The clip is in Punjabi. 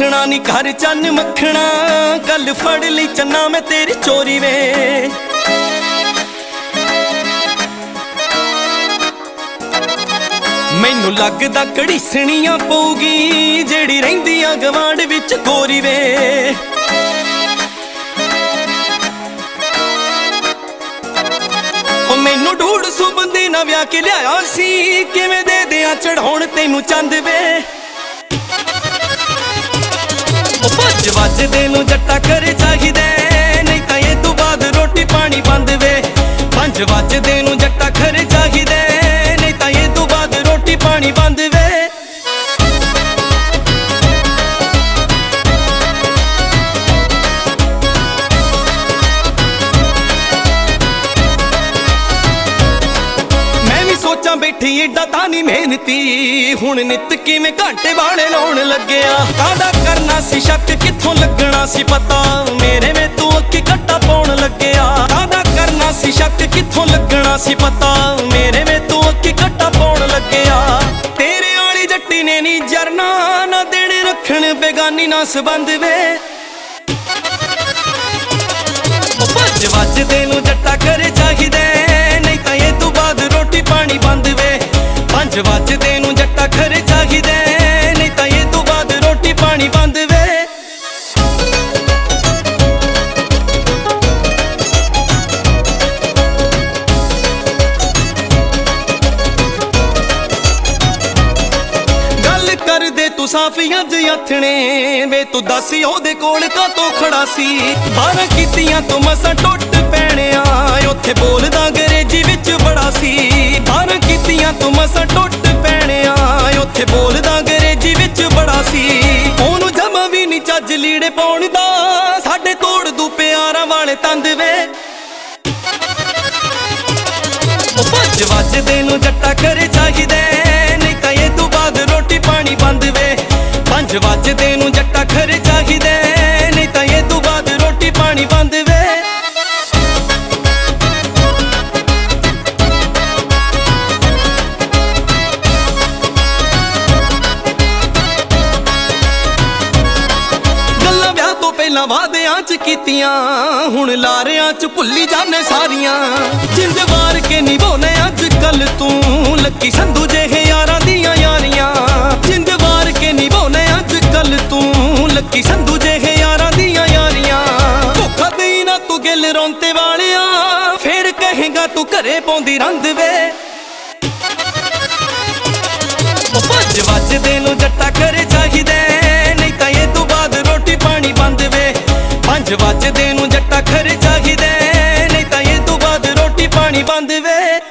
ਰੱਖਣਾ ਨੀ ਘਰ ਚੰਨ ਮੱਖਣਾ, ਗੱਲ ਫੜ ਲਈ ਚੰਨਾ ਮੈਂ ਤੇਰੀ ਚੋਰੀ ਵੇ। ਮੈਨੂੰ ਲੱਗਦਾ ਘੜੀਸਣੀਆਂ ਪਊਗੀ ਜਿਹੜੀ ਰਹਿੰਦੀਆਂ ਗਵਾਂਢ ਵਿੱਚ ਗੋਰੀ ਵੇ। ਉਹ ਮੈਨੂੰ 150 ਬੰਦੇ ਨਾਲ ਵਿਆਹ ਕੇ ਲਿਆਇਆ ਸੀ, ਕਿਵੇਂ ਦੇ ਦਿਆਂ ਚੜਾਉਣ ਤੈਨੂੰ ਚੰਦ ਵੇ। ਭੱਜ ਵੱਜਦੇ ਨੂੰ ਜੱਟਾ ਘਰੇ ਚਾਹੀਦਾ, ਨਹੀਂ ਤਾਂ ਇਹ ਤੋਂ ਬਾਅਦ ਰੋਟੀ ਪਾਣੀ ਬੰਦ ਵੇ। 5 ਵੱਜਦੇ ਨੂੰ ਜੱਟਾ ਘਰੇ ਚਾਹੀਦਾ, ਨਹੀਂ ਤਾਂ ਇਹ ਤੋਂ ਬਾਅਦ ਰੋਟੀ ਪਾਣੀ ਬੰਦ ਵੇ। ਮੈਂ ਵੀ ਸੋਚਾਂ ਬੈਠੀ ਏਡਾ ਤਾਂ ਨਹੀਂ ਮਿਹਨਤੀ, ਹੁਣ ਨਿੱਤ ਕਿਵੇਂ ਘੰਟੇ ਵਾਲੇ ਲਾਉਣ ਲੱਗਿਆ। ਕਾਹਦਾ ਕਰਨਾ ਸੀ ਸ਼ੱਕ, ਕਿੱਥੋਂ ਲੱਗਣਾ ਸੀ ਪਤਾ, ਮੇਰੇ ਵੇ ਤੂੰ ਅੱਖੀ ਘੱਟਾ ਪਾਉਣ ਲੱਗਿਆ। ਕਾਹਦਾ ਕਰਨਾ ਸੀ ਸ਼ੱਕ, ਕਿੱਥੋਂ ਲੱਗਣਾ ਸੀ ਪਤਾ, ਮੇਰੇ ਵੇ ਤੂੰ ਅੱਖੀ ਘੱਟਾ ਪਾਉਣ ਲੱਗਿਆ। ਤੇਰੇ ਵਾਲੀ ਜੱਟੀ ਨੇ ਨੀ ਜਰਨਾ, ਨਾ ਦੇਣੇ ਰੱਖਣ ਬੇਗਾਨੀ ਨਾ ਸੰਬੰਧ ਵੇ। ਭੱਜ ਵੱਜਦੇ ਨੂੰ ਜੱਟਾ ਘਰੇ ਚਾਹੀਦਾ, ਨਹੀਂ ਤਾਂ ਇਹ ਤੋਂ ਬਾਅਦ ਰੋਟੀ ਪਾਣੀ ਬੰਦ ਵੇ। 5 ਵੱਜਦੇ ਨੂੰ ਜੱਟਾ ਘਰੇ ਚਾਹੀਦਾ, ਨਹੀਂ ਤਾਂ ਇਹ ਤੋਂ ਬਾਅਦ ਰੋਟੀ ਪਾਣੀ ਬੰਦ ਵੇ। ਗੱਲ ਕਰਦੇ ਤੂੰ ਸਾਫੀਆਂ ਜ ਆਥਣੇ ਵੇ, ਤੂੰ ਦੱਸ ਉਹਦੇ ਕੋਲ ਕਾਤੋਂ ਖੜਾ ਸੀ। 12 ਕੀਤੀਆਂ ਤੋਂ ਮਸਾਂ ਟੁੱਟ ਪੈਣਿਆ, ਉੱਥੇ ਬੋਲਦਾ ਅੰਗਰੇਜ਼ੀ ਵਿੱਚ ਬੜਾ ਸੀ। 12 ਕੀਤੀਆਂ ਤੋਂ ਮਸਾਂ ਟੁੱਟ ਪੈਣਿਆ, ਉੱਥੇ ਬੋਲਦਾ ਅੰਗਰੇਜ਼ੀ ਵਿੱਚ ਬੜਾ ਸੀ। ਉਹਨੂੰ ਜਮਾ ਵੀ ਨੀ ਚੱਜ ਲੀੜੇ ਪਾਉਣ ਦਾ, ਸਾਡੇ ਤੋੜ ਦੂ ਪਿਆਰਾਂ ਵਾਲੇ ਤੰਦ ਵੇ। ਭੱਜ ਵੱਜਦੇ ਨੂੰ ਜੱਟਾ ਘਰੇ ਚਾਹੀਦਾ, ਨਹੀਂ ਤਾਂ ਇਹ ਤੋਂ ਬਾਅਦ ਰੋਟੀ ਪਾਣੀ ਬੰਦ ਵੇ। 5 ਵੱਜਦੇ ਨੂੰ ਜੱਟਾ ਘਰੇ ਚਾਹੀਦਾ, ਨਹੀਂ ਤਾਂ ਇਹ ਤੋਂ ਬਾਅਦ ਰੋਟੀ ਪਾਣੀ ਬੰਦ ਵੇ। ਗੱਲਾਂ ਵਿਆਹ ਤੋਂ ਪਹਿਲਾਂ ਵਾਅਦਿਆਂ ਚ ਕੀਤੀਆਂ, ਹੁਣ ਲਾਰਿਆਂ ਚ ਭੁੱਲੀ ਜਾਣੇ ਸਾਰੀਆਂ। ਜਿੰਦ ਵਾਰ ਕੇ ਨਿਭਾਉਣੇ ਅੱਜ ਕੱਲ ਤੂੰ, ਲੱਕੀ ਸੰਧੂ ਜਿਹੇ ਯਾਰਾਂ ਦੀਆਂ ਯਾਰੀਆਂ। ਜਿੰਦ ਵਾਰ ਕੇ ਨਿਭਾਉਣੇ ਅੱਜ ਕੱਲ ਤੂੰ, ਲੱਕੀ ਸੰਧੂ ਜਿਹੇ ਯਾਰਾਂ ਦੀਆਂ ਯਾਰੀਆਂ। ਧੋਖਾ ਦੇਈ ਨਾ ਤੂੰ ਗਿੱਲ ਰੌਂਤੇ ਵਾਲਿਆ, ਫੇਰ ਕਹੇਗਾ ਤੂੰ ਘਰੇ ਪਾਉਂਦੀ ਰੰਦ ਵੇ। ਭੱਜ ਵੱਜਦੇ ਨੂੰ ਜੱਟਾ ਘਰੇ ਚਾਹੀਦਾ, ਨਹੀਂ ਤਾਂ ਇਹ ਤੋਂ ਬਾਅਦ ਰੋਟੀ ਪਾਣੀ ਬੰਦ ਵੇ। 5 ਵੱਜਦੇ ਨੂੰ ਜੱਟਾ ਘਰੇ ਚਾਹੀਦਾ, ਨਹੀਂ ਤਾਂ ਇਹ ਤੋਂ ਬਾਅਦ ਰੋਟੀ ਪਾਣੀ ਬੰਦ ਵੇ।